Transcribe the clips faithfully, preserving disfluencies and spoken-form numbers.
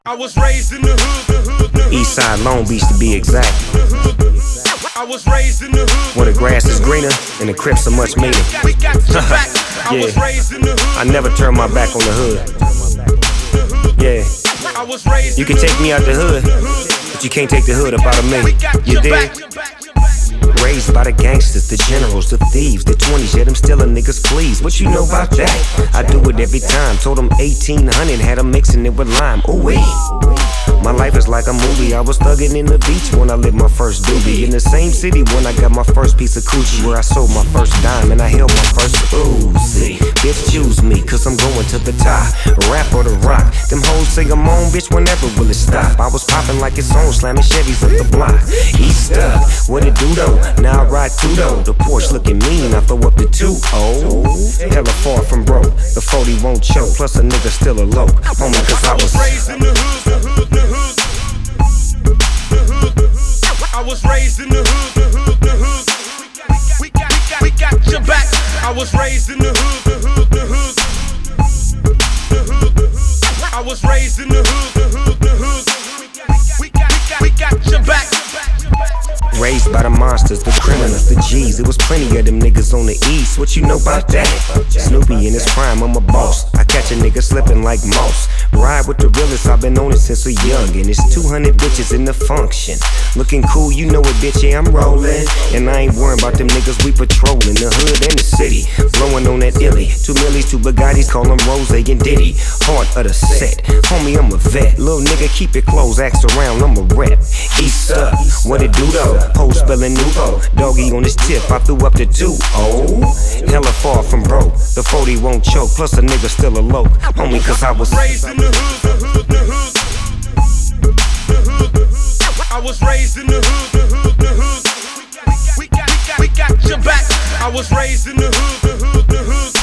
I was raised in the hood. Eastside Long Beach to be exact. I was raised in the hood. Where the grass is greener and the Crips are much meaner. I was raised in the hood. I never turn my back on the hood. Yeah. I was raised You can take me out the hood, but you can't take the hood up out of me. You dig? Raised by the gangsters, the generals, the thieves, the twenties, yeah, them still a niggas please. What you know about that? I do it every time. Told them eighteen hundred, had them mixing it with lime. Ooh wee. My life is like a movie. I was thugging in the beach when I lit my first doobie. In the same city when I got my first piece of coochie. Where I sold my first dime and I held my first Uzi. Bitch, choose me, cause I'm going to the top. Rap or the rock. Them hoes say I'm on, bitch, whenever will it stop? I was popping like it's on, slamming Chevys up the block. East up, what it do though? Now I ride two though. The Porsche looking mean, I throw up the two oh. Hella far from broke, the forty won't choke. Plus a nigga still a low, homie, cause I was raised in the hood, the hood, the hood, the hood, the hood. I was raised in the hood, the hood, the hood. We got, we got, we got your back. I was raised in the hood, the hood, the hood, the hood, the hood. I was raised in the hood, the hood, the hood. We got, we got, we got your back. Raised by the monsters, the criminals, the G's. It was plenty of them niggas on the east. What you know about that? Snoopy in his prime, I'm a boss. I catch a nigga slipping like moss. Ride with the realest, I've been on it since a youngin'. It's two hundred bitches in the function. Looking cool, you know it, bitch, yeah, I'm rollin'. And I ain't worried about them niggas, we patrollin' the hood and the city. Blowin' on that illy. Two millies, two Bugattis, call them Rose and Diddy. Heart of the set, homie, I'm a vet. Little nigga, keep it close, ask around, I'm a rep. East up, what it do though? Post spellin' nouveau, doggy on his tip, I threw up the two oh. Hella far from broke, the forty won't choke. Plus a nigga still a low, homie, cause I was raised in the hood, the hood, the hood, the hood, the hood. I was raised in the hood, the hood, the hood. We got, we got, we got your back. I was raised in the hood, the hood, the hood,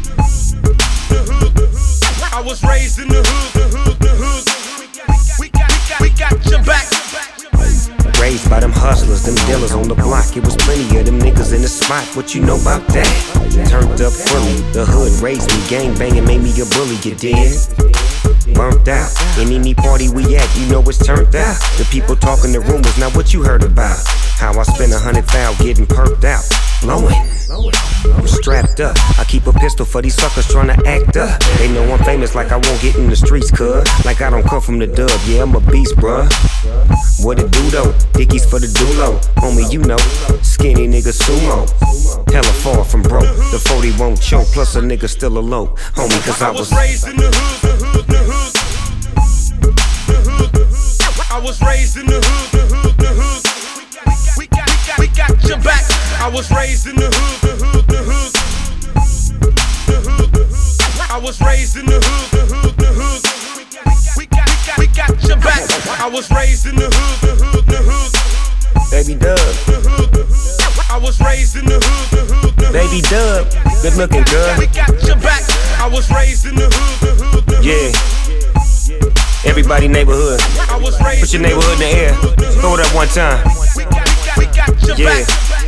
the hood, the hood. I was raised in the hood, the hood, the hood. We got, we got, we got your back. Raised by them hustlers, them dealers on the block. It was plenty of them niggas in the spot. What you know about that? Turned up fully, the hood raised me. Gang banging made me a bully, you dig? Burnt out, in any party we at, you know it's turned out. The people talking the rumors, now what you heard about? How I spent a hundred thou getting perked out, blowing. I'm strapped up, I keep a pistol for these suckers trying to act up. They know I'm famous like I won't get in the streets, cuz. Like I don't come from the dub, yeah, I'm a beast, bruh. What it do though? Dickies for the dulo, homie, you know. Skinny nigga sumo. Hella far from broke, the forty won't choke. Plus a nigga still a low, homie, cause I was raised in the hood, the hood, the hood, the hood, the hood. I was raised in the hood, the hood, the hood. We got, we got, we got your back. I was raised in the hood, the hood, the hood, the hood, the hood. I was raised in the hood, the hood, the hood. We got, we got, we got your back. I was raised in the hood, the hood, the hood. Baby Dub. I was raised in the hood, the hood, the hood. Baby Dub, good looking girl. We got your back. I was raised in the hood, the hood, the hood. Yeah. Everybody neighborhood. I was raised Put your neighborhood in the air. Throw it up one time. We got, we got, we got your Yeah. back.